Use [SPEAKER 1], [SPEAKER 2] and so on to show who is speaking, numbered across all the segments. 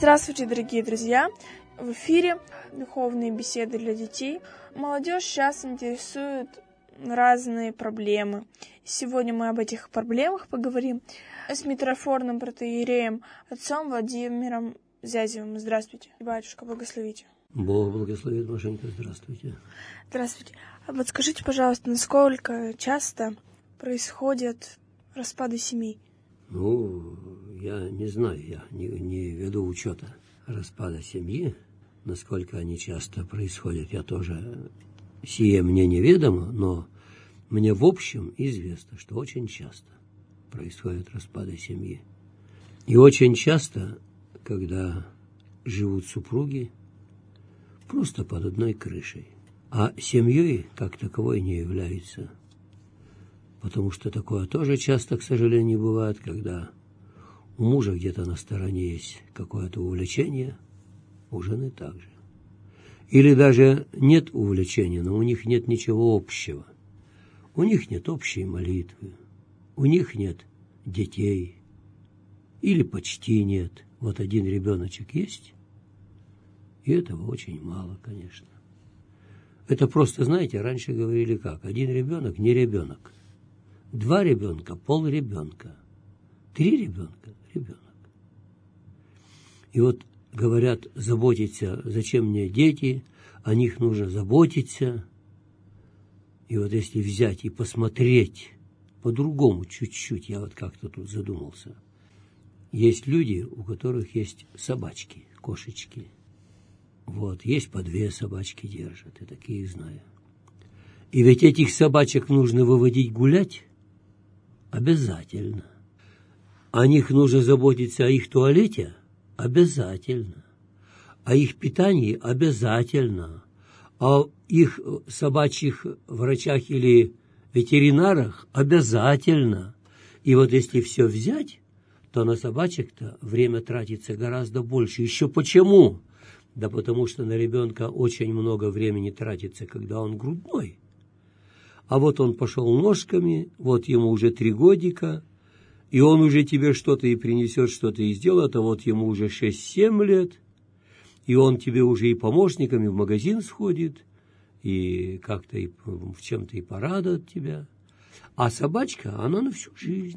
[SPEAKER 1] Здравствуйте, дорогие друзья! В эфире духовные беседы для детей. Молодежь сейчас интересует разные проблемы. Сегодня мы об этих проблемах поговорим с митрофорным протоиереем отцом Владимиром Зязевым. Здравствуйте, батюшка, благословите.
[SPEAKER 2] Бог благословит, Машенька, здравствуйте.
[SPEAKER 1] Здравствуйте. А вот скажите, пожалуйста, насколько часто происходят распады семей?
[SPEAKER 2] Я не знаю, я не веду учета распада семьи, насколько они часто происходят. Я тоже, сие мне неведомо, но мне в общем известно, что очень часто происходят распады семьи. И очень часто, когда живут супруги просто под одной крышей, а семьей как таковой не являются. Потому что такое тоже часто, к сожалению, бывает, когда у мужа где-то на стороне есть какое-то увлечение, у жены также. Или даже нет увлечения, но у них нет ничего общего. У них нет общей молитвы, у них нет детей, или почти нет. Вот один ребеночек есть, и этого очень мало, конечно. Это просто, знаете, раньше говорили как: один ребенок не ребенок. 2 ребенка – полребенка. 3 ребенка – ребенок. И вот говорят, заботиться, зачем мне дети, о них нужно заботиться. И вот если взять и посмотреть по-другому чуть-чуть, я вот как-то тут задумался. Есть люди, у которых есть собачки, кошечки. Вот, есть по 2 собачки держат, и такие знаю. И ведь этих собачек нужно выводить гулять обязательно. О них нужно заботиться, о их туалете обязательно. О их питании обязательно. О их собачьих врачах или ветеринарах обязательно. И вот если все взять, то на собачек-то время тратится гораздо больше. Еще почему? Да потому что на ребенка очень много времени тратится, когда он грудной. А вот он пошел ножками, вот ему уже 3 годика, и он уже тебе что-то и принесет, что-то и сделает, а вот ему уже 6-7 лет, и он тебе уже и помощниками в магазин сходит, и как-то и в чем-то и порадует тебя. А собачка, она на всю жизнь.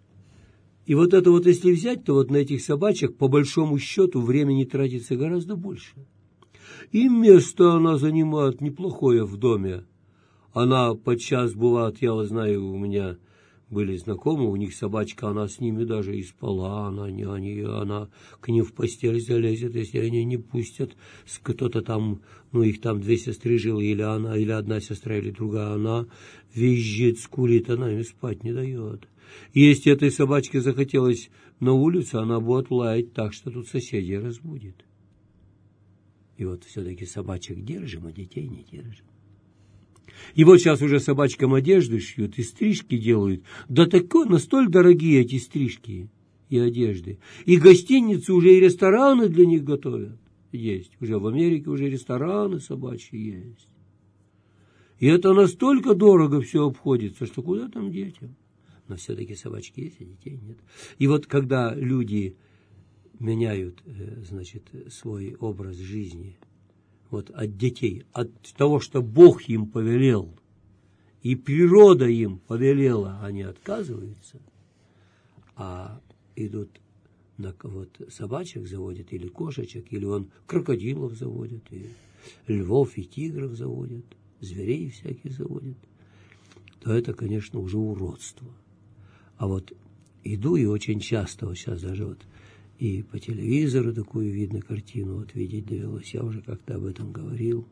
[SPEAKER 2] И вот это вот если взять, то вот на этих собачек по большому счету времени тратится гораздо больше. И место она занимает неплохое в доме. Она подчас бывает, я знаю, у меня были знакомые, у них собачка, она с ними даже и спала, она к ним в постель залезет, если они не пустят. Кто-то там, их там 2 сестры жило, или она, или одна сестра, или другая, она визжит, скулит, она им спать не дает. И если этой собачке захотелось на улицу, она будет лаять так, что тут соседей разбудит. И вот все-таки собачек держим, а детей не держим. И вот сейчас уже собачкам одежду шьют и стрижки делают. Да настолько дорогие эти стрижки и одежды. И гостиницы уже и рестораны для них готовят. Есть. Уже в Америке уже рестораны собачьи есть. И это настолько дорого все обходится, что куда там детям? Но все-таки собачки есть, а детей нет. И вот когда люди меняют, свой образ жизни, вот от детей, от того, что Бог им повелел, и природа им повелела, они отказываются, а идут собачек заводят, или кошечек, или крокодилов заводят, и львов, и тигров заводят, зверей всяких заводят, то это, конечно, уже уродство. А вот иду, и очень часто, вот сейчас даже и по телевизору такую видно картину, видеть довелось, я уже как-то об этом говорил.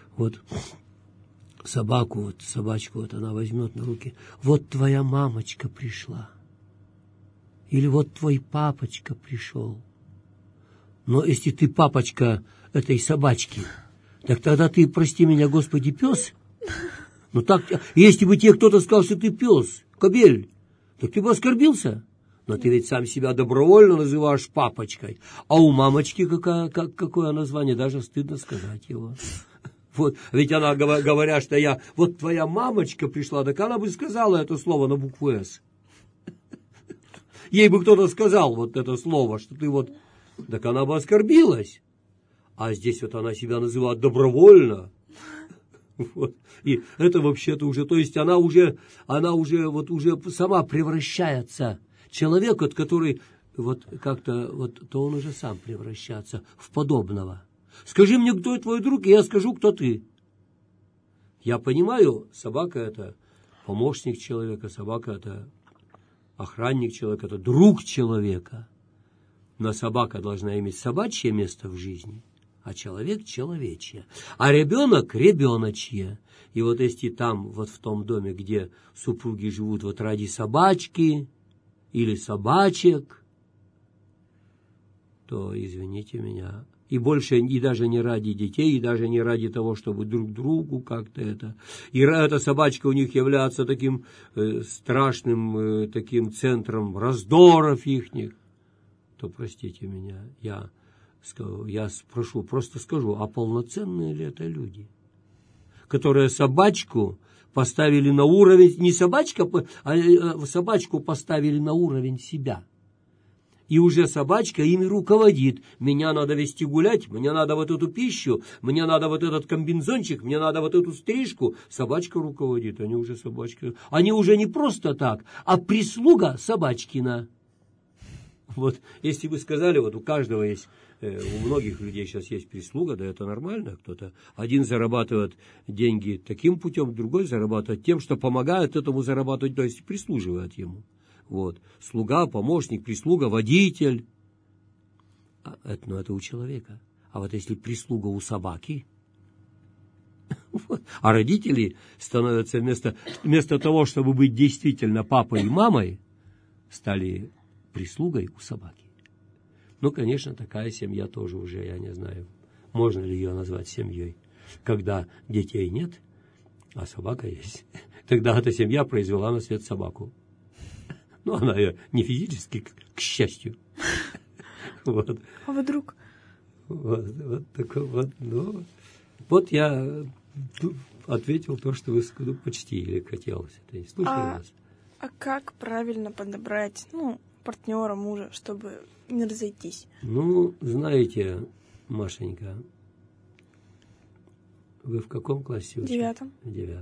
[SPEAKER 2] Собачку, она возьмет на руки, вот твоя мамочка пришла, или вот твой папочка пришел. Но если ты папочка этой собачки, так тогда ты, прости меня, Господи, пес. Если бы тебе кто-то сказал, что ты пес, кобель, так ты бы оскорбился. Но ты ведь сам себя добровольно называешь папочкой. А у мамочки какое название, даже стыдно сказать его. Ведь она, говоря, что твоя мамочка пришла, так она бы сказала это слово на букву «С». Ей бы кто-то сказал это слово, что ты так она бы оскорбилась. А здесь вот она себя называет добровольно. Вот. И это вообще-то уже, то есть она уже сама превращается. Человек, вот, который вот как-то, вот, то он уже сам превращается в подобного. Скажи мне, кто твой друг, и я скажу, кто ты. Я понимаю, собака это помощник человека, собака это охранник человека, это друг человека. Но собака должна иметь собачье место в жизни, а человек человечье, а ребенок ребеночье. И вот если там, вот в том доме, где супруги живут вот ради собачки или собачек, то, извините меня, и больше, и даже не ради детей, и даже не ради того, чтобы друг другу как-то это. И эта собачка у них является таким страшным таким центром раздоров ихних, то, простите меня, я спрошу, просто скажу, а полноценные ли это люди, которые собачку поставили на уровень, не собачка, а собачку поставили на уровень себя. И уже собачка ими руководит. Меня надо вести гулять, мне надо вот эту пищу, мне надо вот этот комбинзончик, мне надо вот эту стрижку. Собачка руководит, они уже собачки. Они уже не просто так, а прислуга собачкина. Вот, если вы сказали, вот у каждого есть, у многих людей сейчас есть прислуга, да это нормально, кто-то один зарабатывает деньги таким путем, другой зарабатывает тем, что помогает этому зарабатывать, то есть прислуживает ему. Вот, слуга, помощник, прислуга, водитель. Это у человека. А вот если прислуга у собаки, а родители становятся вместо того, чтобы быть действительно папой и мамой, стали прислугой у собаки. Ну, конечно, такая семья тоже уже, я не знаю, можно ли ее назвать семьей, когда детей нет, а собака есть. Тогда эта семья произвела на свет собаку. Ну, она не физически, к счастью. Вот.
[SPEAKER 1] А вдруг?
[SPEAKER 2] Вот такой вот. Ну, вот я ответил то, что вы почти или хотелось. Это слушали вас.
[SPEAKER 1] А как правильно подобрать, партнера, мужа, чтобы не разойтись?
[SPEAKER 2] Ну, знаете, Машенька, вы в каком классе учитесь?
[SPEAKER 1] 9.
[SPEAKER 2] В 9.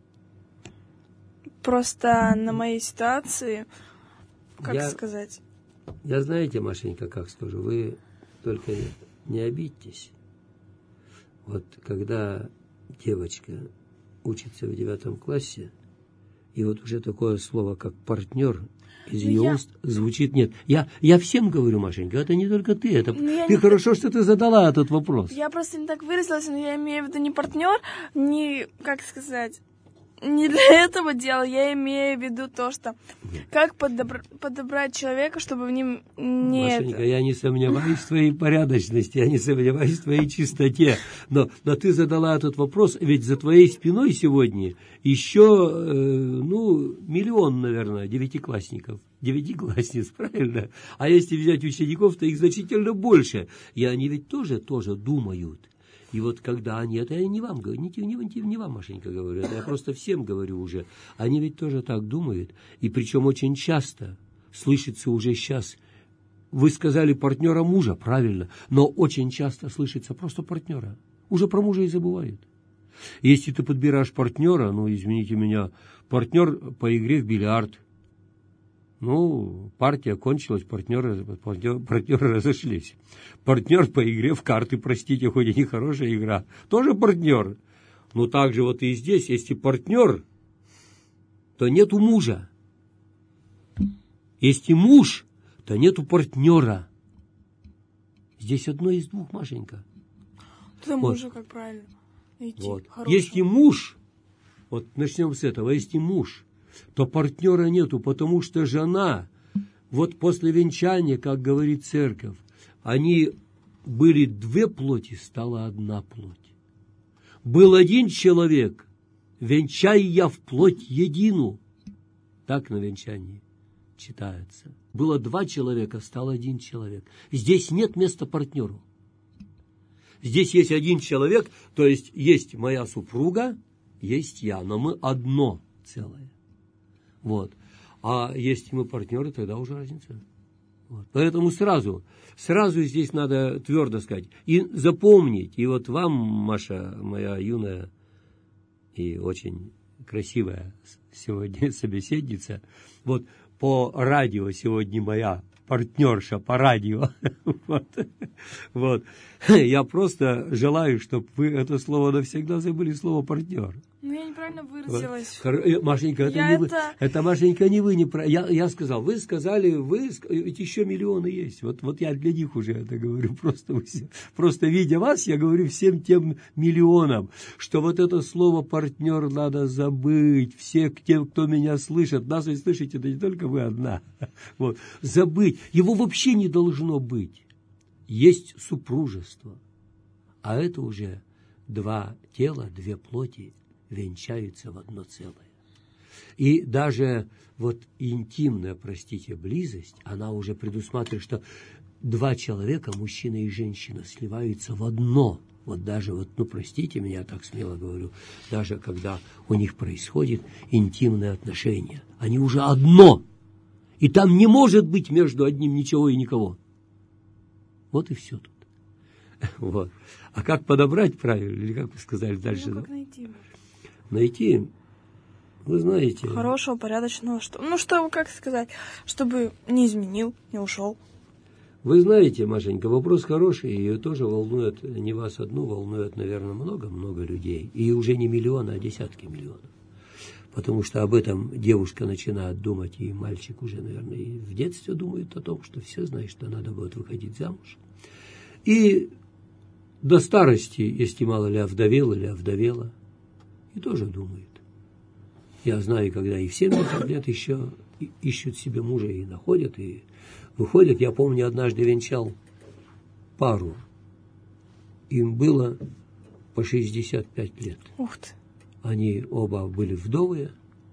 [SPEAKER 1] Просто на моей ситуации, сказать?
[SPEAKER 2] Я знаете, Машенька, как скажу, вы только не обидьтесь. Вот когда девочка учится в 9 классе, и вот уже такое слово, как партнер, из ее уст звучит нет. Я всем говорю, Машенька, это не только ты. Хорошо, что ты задала этот вопрос.
[SPEAKER 1] Я просто не так выразилась, но я имею в виду не партнер, не для этого дела. Я имею в виду то, что как подобрать человека, чтобы в нем не...
[SPEAKER 2] Машенька, я не сомневаюсь в твоей порядочности, я не сомневаюсь в твоей чистоте. Но ты задала этот вопрос, ведь за твоей спиной сегодня еще, миллион, наверное, девятиклассников. 9-классниц, правильно? А если взять учеников, то их значительно больше. И они ведь тоже думают. И вот когда они, это я не вам говорю, не вам, Машенька, говорю, это я просто всем говорю уже, они ведь тоже так думают, и причем очень часто слышится уже сейчас, вы сказали партнера мужа, правильно, но очень часто слышится просто партнера, уже про мужа и забывают. Если ты подбираешь партнера, извините меня, партнер по игре в бильярд, партия кончилась, партнеры разошлись. Партнер по игре в карты, простите, хоть и не хорошая игра, тоже партнер. Но также вот и здесь, если партнер, то нету мужа. Если муж, то нету партнера. Здесь одно из двух, Машенька.
[SPEAKER 1] Тогда мужа как правильно найти?
[SPEAKER 2] Вот. Если муж, вот начнем с этого, если муж, то партнера нету, потому что жена, вот после венчания, как говорит церковь, они были 2 плоти, стала 1 плоть. Был один человек, венчай я в плоть едину. Так на венчании читается. Было 2 человека, стал 1 человек. Здесь нет места партнеру. Здесь есть 1 человек, то есть моя супруга, есть я, но мы одно целое. Вот. А если мы партнеры, тогда уже разница. Вот. Поэтому сразу здесь надо твердо сказать. И запомнить, и вот вам, Маша, моя юная и очень красивая сегодня собеседница, вот по радио сегодня моя партнерша по радио. Вот. Я просто желаю, чтобы вы это слово навсегда забыли, слово партнер.
[SPEAKER 1] Ну, я неправильно выразилась.
[SPEAKER 2] Машенька, это Машенька, не вы. Я сказал, вы сказали, ведь еще миллионы есть. Вот я для них уже это говорю. Просто видя вас, я говорю всем тем миллионам, что вот это слово партнер надо забыть. Все те, кто меня слышит, нас ведь слышите, это не только вы одна. Вот. Забыть. Его вообще не должно быть. Есть супружество. А это уже два тела, две плоти венчаются в одно целое. И даже вот интимная, простите, близость, она уже предусматривает, что два человека, мужчина и женщина, сливаются в одно. Вот даже, простите меня, я так смело говорю, даже когда у них происходит интимное отношение, они уже одно. И там не может быть между одним ничего и никого. Вот и все тут. Вот. А как подобрать правильно, или как вы сказали дальше?
[SPEAKER 1] Ну, как найти?
[SPEAKER 2] Найти, вы знаете...
[SPEAKER 1] Хорошего, порядочного, как сказать, чтобы не изменил, не ушел.
[SPEAKER 2] Вы знаете, Машенька, вопрос хороший, и тоже волнует не вас одну, волнует, наверное, много-много людей. И уже не миллионы, а десятки миллионов. Потому что об этом девушка начинает думать, и мальчик уже, наверное, и в детстве думает о том, что все знают, что надо будет выходить замуж. И до старости, если мало ли овдовел или овдовела, и тоже думает. Я знаю, когда и в 70 лет еще ищут себе мужа и находят, и выходят. Я помню, однажды венчал пару. Им было по 65 лет.
[SPEAKER 1] Ух ты.
[SPEAKER 2] Они оба были вдовые,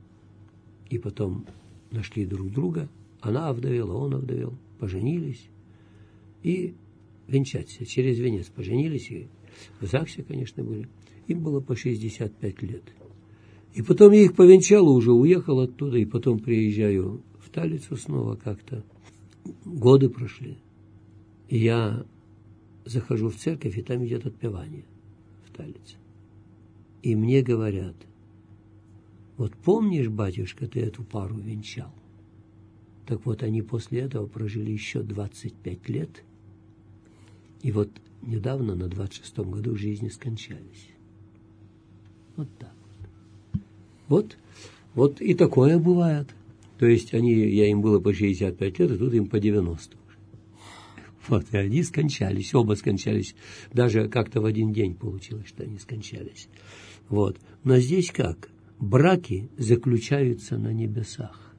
[SPEAKER 2] и потом нашли друг друга. Она овдовела, он овдовел, поженились и венчаться. Через венец поженились, и в ЗАГСе, конечно, были. Им было по 65 лет. И потом я их повенчал, уже уехал оттуда, и потом приезжаю в Талицу снова как-то. Годы прошли. И я захожу в церковь, и там идет отпевание в Талице. И мне говорят, вот помнишь, батюшка, ты эту пару венчал? Так вот, они после этого прожили еще 25 лет, и вот недавно, на 26-м году, жизни скончались. Вот так вот. Вот и такое бывает. То есть я им было по 65 лет, а тут им по 90 уже. Вот, и они скончались, оба скончались. Даже как-то в один день получилось, что они скончались. Вот. Но здесь как? Браки заключаются на небесах.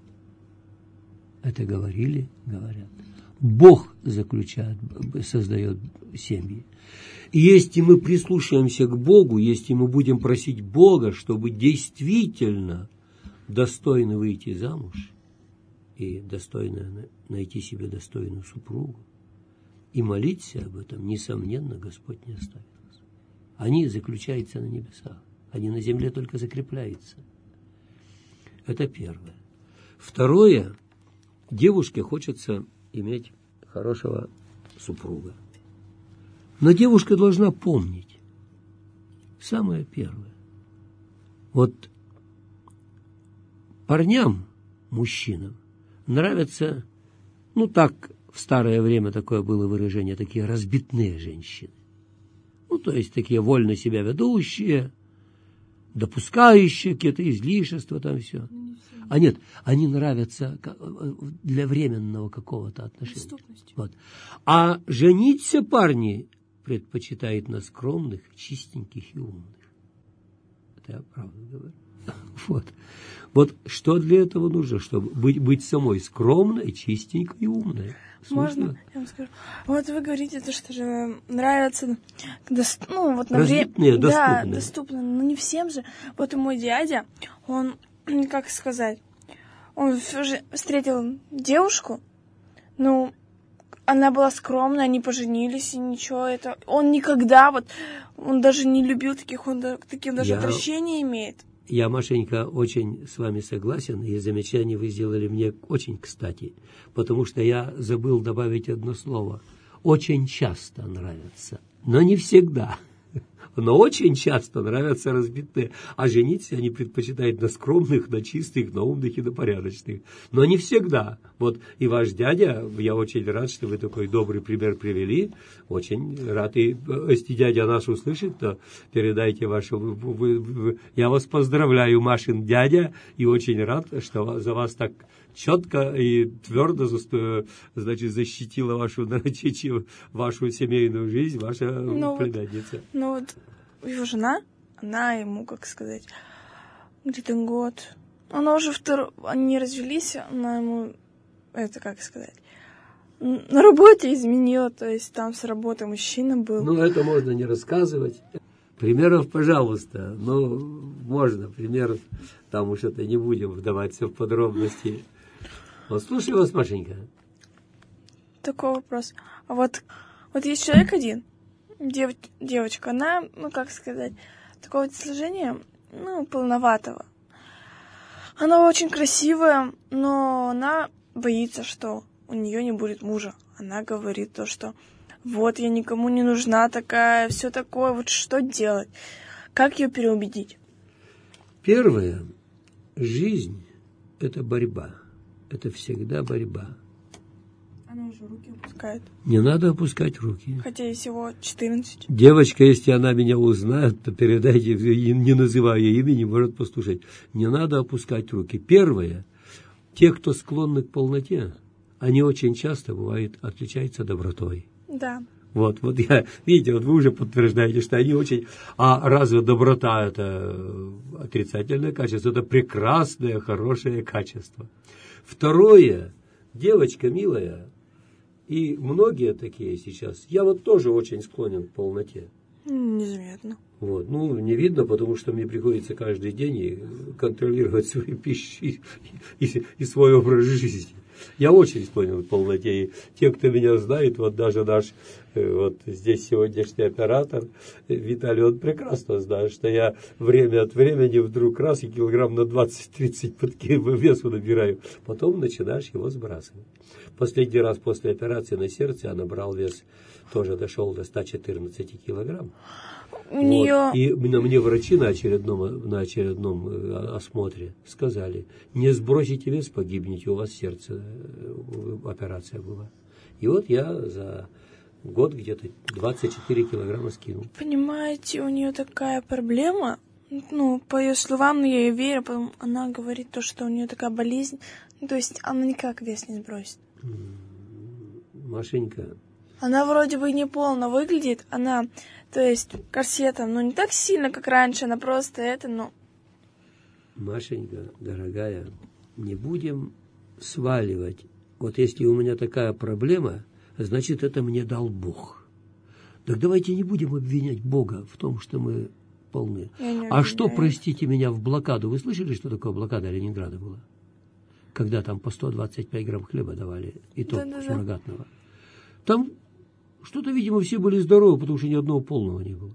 [SPEAKER 2] Это говорят. Бог создает семьи. И если мы прислушаемся к Богу, если мы будем просить Бога, чтобы действительно достойно выйти замуж и достойно найти себе достойную супругу, и молиться об этом, несомненно, Господь не оставит нас. Они заключаются на небесах, они на земле только закрепляются. Это первое. Второе, девушке хочется иметь хорошего супруга. Но девушка должна помнить. Самое первое. Вот парням, мужчинам, нравятся, так в старое время такое было выражение, такие разбитные женщины. То есть такие вольно себя ведущие, допускающие какие-то излишества, там все. А нет, они нравятся для временного какого-то отношения. Вот. А жениться парни предпочитают на скромных, чистеньких и умных. Это я правду говорю. Вот что для этого нужно, чтобы быть самой скромной, чистенькой и умной.
[SPEAKER 1] Можно? Я вам скажу. Вот вы говорите, что же нравится,
[SPEAKER 2] развитные, доступные.
[SPEAKER 1] Да, доступно, но не всем же. Вот и мой дядя, он, как сказать, он встретил девушку, она была скромная, они поженились, и ничего, он никогда, он даже не любил таких, он к таким даже отвращения имеет.
[SPEAKER 2] Я, Машенька, очень с вами согласен, и замечание вы сделали мне очень кстати, потому что я забыл добавить одно слово. Очень часто нравится, но не всегда. Но очень часто нравятся разбитные, а жениться они предпочитают на скромных, на чистых, на умных и на порядочных. Но не всегда. Вот и ваш дядя, я очень рад, что вы такой добрый пример привели. Очень рад. И если дядя нас услышит, то передайте вашу... Я вас поздравляю, Машин дядя, и очень рад, что за вас так четко и твердо, значит, защитила вашу семейную жизнь, ваша племянница.
[SPEAKER 1] Ну вот его жена, она ему, как сказать, где-то год. Она уже они развелись, она ему, это как сказать, на работе изменила, то есть там с работы мужчина был.
[SPEAKER 2] Ну, это можно не рассказывать. Примеров, пожалуйста. Ну, можно, примеров, там уж это не будем вдаваться в подробности. Вот слушай вас, Машенька.
[SPEAKER 1] Такой вопрос. А вот есть человек один, девочка, она, ну, как сказать, такого сложения, ну, полноватого. Она очень красивая, но она боится, что у нее не будет мужа. Она говорит то, что вот я никому не нужна такая, все такое, вот что делать? Как ее переубедить?
[SPEAKER 2] Первое, жизнь – это борьба. Это всегда борьба.
[SPEAKER 1] Она уже руки опускает.
[SPEAKER 2] Не надо опускать руки.
[SPEAKER 1] Хотя ей всего 14.
[SPEAKER 2] Девочка, если она меня узнает, то передайте, не называя имени, может послушать. Не надо опускать руки. Первое, те, кто склонны к полноте, они очень часто, бывает, отличаются добротой.
[SPEAKER 1] Да.
[SPEAKER 2] Вот я, видите, вот вы уже подтверждаете, что они очень... А разве доброта – это отрицательное качество? Это прекрасное, хорошее качество. Второе, девочка милая, и многие такие сейчас, я вот тоже очень склонен к полноте.
[SPEAKER 1] Незаметно.
[SPEAKER 2] Вот, ну, не видно, потому что мне приходится каждый день контролировать свою пищу и свой образ жизни. Я очень склонен к полноте. И те, кто меня знает, вот даже наш вот здесь сегодняшний оператор Виталий, он прекрасно знает, что я время от времени вдруг раз и килограмм на 20-30 весу набираю. Потом начинаешь его сбрасывать. Последний раз после операции на сердце я набрал вес, тоже дошел до 114 килограмм.
[SPEAKER 1] У нее...
[SPEAKER 2] И мне врачи на очередном осмотре сказали: не сбросите вес, погибнете, у вас сердце, операция была. И вот я за год где-то 24 килограмма скинул.
[SPEAKER 1] Понимаете, у нее такая проблема, ну, по ее словам, но я ей верю, потом она говорит то, что у нее такая болезнь, ну, то есть она никак вес не сбросит.
[SPEAKER 2] Машенька.
[SPEAKER 1] Она вроде бы не полно выглядит, она, то есть корсетом, но не так сильно, как раньше, она просто это, ну...
[SPEAKER 2] Машенька, дорогая, не будем сваливать. Вот если у меня такая проблема, значит, это мне дал Бог. Так давайте не будем обвинять Бога в том, что мы полны. А что, простите меня, в блокаду? Вы слышали, что такое блокада Ленинграда была? Когда там по 125 грамм хлеба давали, и то суррогатного. Там что-то, видимо, все были здоровы, потому что ни одного полного не было.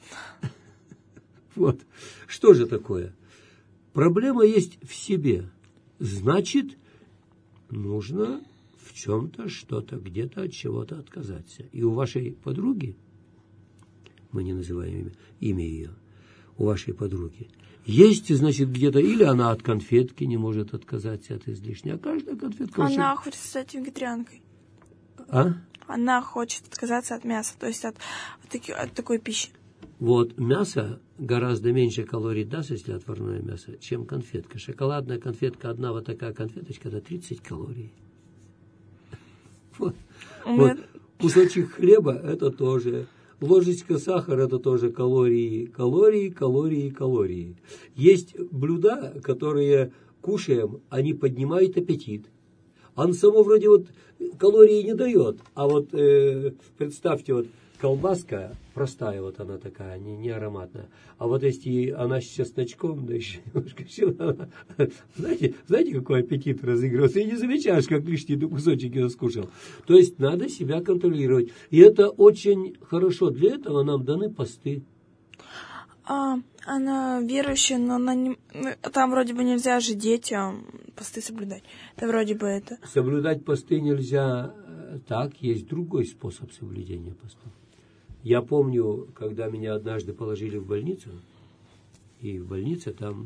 [SPEAKER 2] Вот. Что же такое? Проблема есть в себе. Значит, нужно в чем-то, что-то, где-то от чего-то отказаться. И у вашей подруги, мы не называем имя ее, у вашей подруги, есть, значит, где-то, или она от конфетки не может отказаться от излишней, а каждая конфетка...
[SPEAKER 1] Она хочет стать вегетарианкой.
[SPEAKER 2] А?
[SPEAKER 1] Она хочет отказаться от мяса, то есть от такой пищи.
[SPEAKER 2] Вот, мясо гораздо меньше калорий даст, если отварное мясо, чем конфетка. Шоколадная конфетка, одна вот такая конфеточка, это 30 калорий. Вот. Кусочек хлеба, это тоже. Ложечка сахара, это тоже калории. Калории, калории, калории. Есть блюда, которые кушаем, они поднимают аппетит. Он само вроде вот калории не дает. А вот представьте, вот колбаска простая, вот она такая, не ароматная. А вот если она с чесночком, да еще немножко знаете, какой аппетит разыгрывается? И не замечаешь, как лишний кусочек ее скушал. То есть надо себя контролировать. И это очень хорошо. Для этого нам даны посты.
[SPEAKER 1] Она верующая, но она не... Там вроде бы нельзя же детям посты соблюдать. Это вроде бы это...
[SPEAKER 2] Соблюдать посты нельзя так, есть другой способ соблюдения постов. Я помню, когда меня однажды положили в больницу, и в больнице там,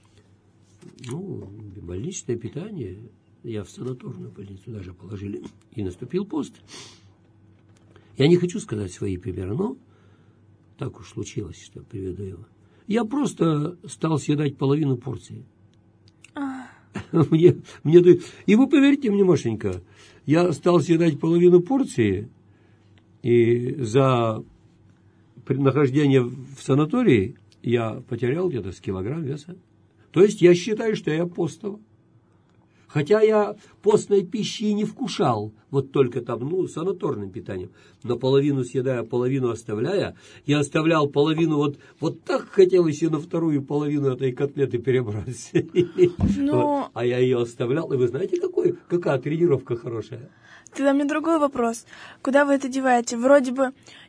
[SPEAKER 2] больничное питание, я в санаторную больницу даже положили, и наступил пост. Я не хочу сказать свои примеры, но так уж случилось, что приведу его. Я просто стал съедать половину порции. И вы поверьте мне, Машенька, я стал съедать половину порции, и за нахождение в санатории я потерял где-то с килограмм веса. То есть я считаю, что я постного. Хотя я постной пищи и не вкушал, вот только там, санаторным питанием. Но половину съедая, половину оставляя, я оставлял половину, вот так хотел еще на вторую половину этой котлеты перебрать. А я ее оставлял, и вы знаете, какая тренировка хорошая.
[SPEAKER 1] Тогда мне другой вопрос. Куда вы это деваете? Вроде бы,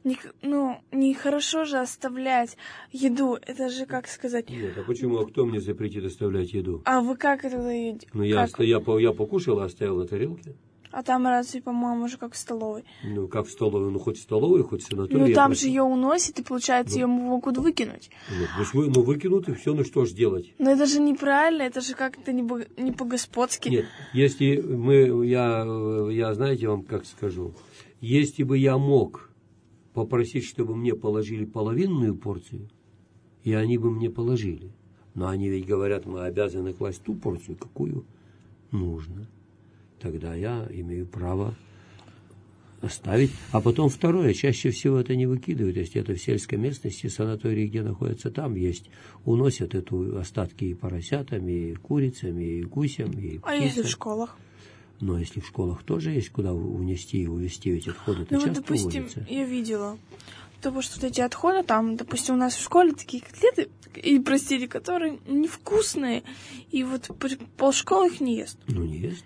[SPEAKER 1] нехорошо же оставлять еду. Это же, как сказать...
[SPEAKER 2] Нет, а почему? А кто мне запретит оставлять еду?
[SPEAKER 1] А вы как это едите?
[SPEAKER 2] Я покушал, оставил на тарелке.
[SPEAKER 1] А там разве, по-моему, уже как в столовой?
[SPEAKER 2] Как в столовой, хоть в столовой, хоть в санатории.
[SPEAKER 1] Там же ее уносят, и, получается, ее могут выкинуть.
[SPEAKER 2] Выкинут, и все, что ж делать?
[SPEAKER 1] Но это же неправильно, это же как-то не по-господски.
[SPEAKER 2] Нет, если я знаете вам как скажу, если бы я мог попросить, чтобы мне положили половинную порцию, и они бы мне положили. Но они ведь говорят, мы обязаны класть ту порцию, какую нужно. Тогда я имею право оставить. А потом второе, чаще всего это не выкидывают. Если это в сельской местности, санатории, где находятся, там есть, уносят эту остатки и поросятам, и курицам, и гусям, и птицам.
[SPEAKER 1] А если в школах?
[SPEAKER 2] Но если в школах тоже есть куда унести и увезти эти отходы, то часто
[SPEAKER 1] допустим,
[SPEAKER 2] уводятся.
[SPEAKER 1] Я видела, потому что эти отходы, там, допустим, у нас в школе такие котлеты, и, простите, которые невкусные, и вот полшколы их не ест.
[SPEAKER 2] Не ест.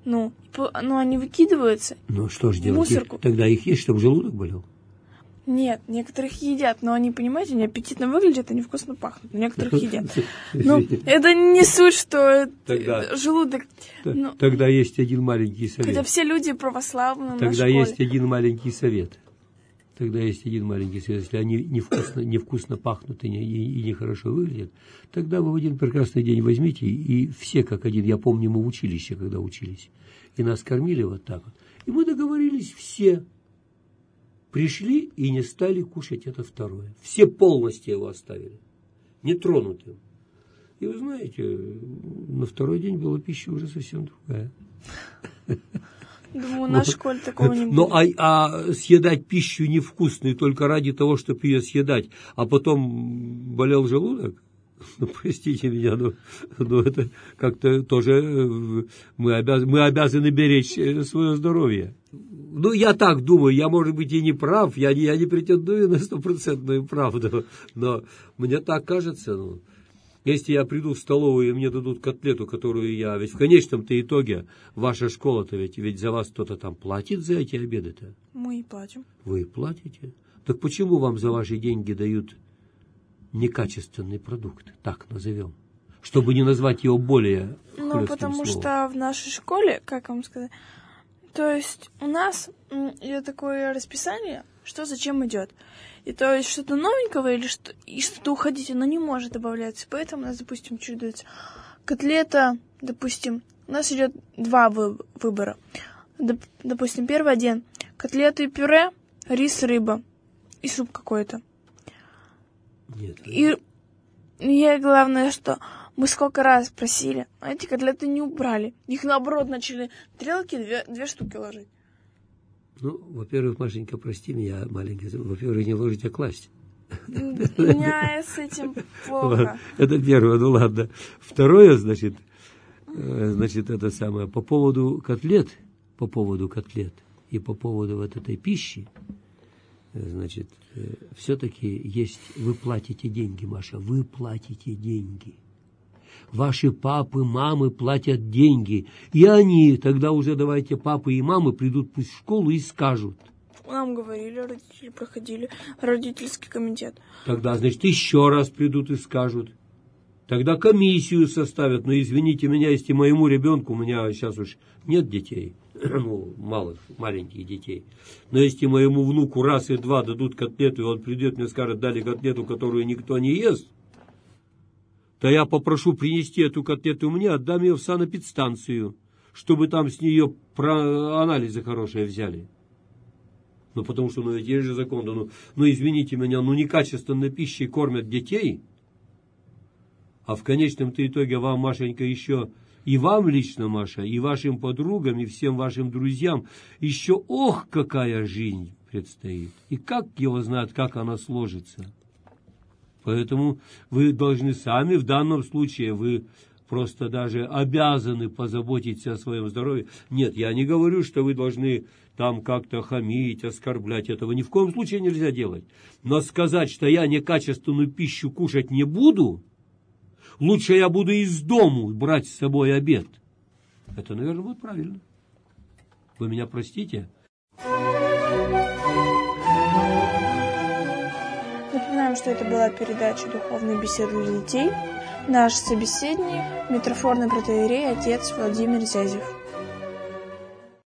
[SPEAKER 1] Они выкидываются.
[SPEAKER 2] Что ж делать?
[SPEAKER 1] Мусорку.
[SPEAKER 2] Тогда их есть, чтобы желудок болел?
[SPEAKER 1] Нет, некоторых едят, но они, понимаете, они аппетитно выглядят и невкусно пахнут. Некоторых едят. Это не суть, что желудок...
[SPEAKER 2] Тогда есть один маленький совет.
[SPEAKER 1] Хотя все люди православные.
[SPEAKER 2] Тогда есть один маленький совет. Если они невкусно пахнут и нехорошо выглядят, тогда вы в один прекрасный день возьмите, и все как один, я помню, мы в училище, когда учились, и нас кормили вот так вот. И мы договорились, все пришли и не стали кушать это второе. Все полностью его оставили, нетронутым. И вы знаете, на второй день была пища уже совсем другая.
[SPEAKER 1] Думаю, на школе такого не будет.
[SPEAKER 2] Съедать пищу невкусную только ради того, чтобы ее съедать, а потом болел желудок? Простите меня, но это как-то тоже мы обязаны беречь свое здоровье. Я так думаю, я, может быть, и не прав, я не претендую на 100% правду, но мне так кажется, если я приду в столовую и мне дадут котлету, которую я... Ведь в конечном-то итоге ваша школа-то ведь за вас кто-то там платит за эти обеды-то?
[SPEAKER 1] Мы и платим.
[SPEAKER 2] Вы и платите? Так почему вам за ваши деньги дают некачественный продукт, так назовем? Чтобы не назвать его более хлестким
[SPEAKER 1] потому
[SPEAKER 2] словом.
[SPEAKER 1] Что в нашей школе, как вам сказать... То есть у нас идет такое расписание, что зачем идет. И то есть что-то новенького или что-то уходить, оно не может добавляться. Поэтому у нас, допустим, чудится котлета, допустим, у нас идет два выбора. Допустим, первый один. Котлеты и пюре, рис, рыба и суп какой-то.
[SPEAKER 2] Нет.
[SPEAKER 1] И главное, что мы сколько раз просили, а эти котлеты не убрали. Их, наоборот, начали тарелки две штуки ложить.
[SPEAKER 2] Во-первых, Машенька, прости меня, маленькая, во-первых, не ложить, а класть.
[SPEAKER 1] У меня с этим плохо.
[SPEAKER 2] Это первое, ладно. Второе, значит, это самое, по поводу котлет и по поводу вот этой пищи, значит, все-таки есть, вы платите деньги, Маша, вы платите деньги. Ваши папы, мамы платят деньги. И они, тогда уже давайте папы и мамы придут пусть в школу и скажут,
[SPEAKER 1] Нам говорили родители, проходили родительский комитет.
[SPEAKER 2] Тогда, значит, еще раз придут и скажут. Тогда комиссию составят. Но извините меня, если моему ребенку, у меня сейчас уж нет детей, ну, маленьких детей. Но если моему внуку раз и два дадут котлету, и он придет мне скажет, дали котлету, которую никто не ест, то я попрошу принести эту котлету мне, отдам ее в санэпидстанцию, чтобы там с нее анализы хорошие взяли. Ну, потому что, ведь есть же закон, ну, извините меня, некачественной пищей кормят детей, а в конечном-то итоге вам, Машенька, еще, и вам лично, Маша, и вашим подругам, и всем вашим друзьям, еще, ох, какая жизнь предстоит. И как его знает, как она сложится. Поэтому вы должны сами, в данном случае, вы просто даже обязаны позаботиться о своем здоровье. Нет, я не говорю, что вы должны там как-то хамить, оскорблять. Этого ни в коем случае нельзя делать. Но сказать, что я некачественную пищу кушать не буду, лучше я буду из дому брать с собой обед. Это, наверное, будет правильно. Вы меня простите?
[SPEAKER 1] Напоминаем, что это была передача «Духовные беседы для детей». Наш собеседник – митрофорный протоиерей отец Владимир Зязев.